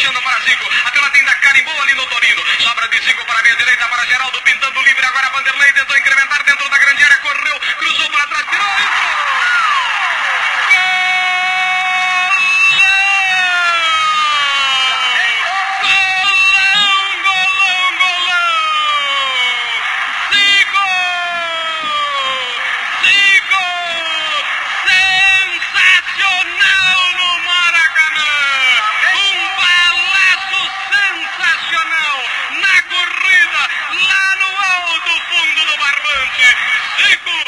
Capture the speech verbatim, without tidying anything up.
fechando para Zico. A tela tem da carimbou ali no Torino. Sobra de Zico para a meia direita, para Geraldo, pintando livre. Agora Vanderlei tentou incrementar dentro da grande área, correu, cruzou para trás, tirou, na corrida, lá no alto fundo do barbante. Zico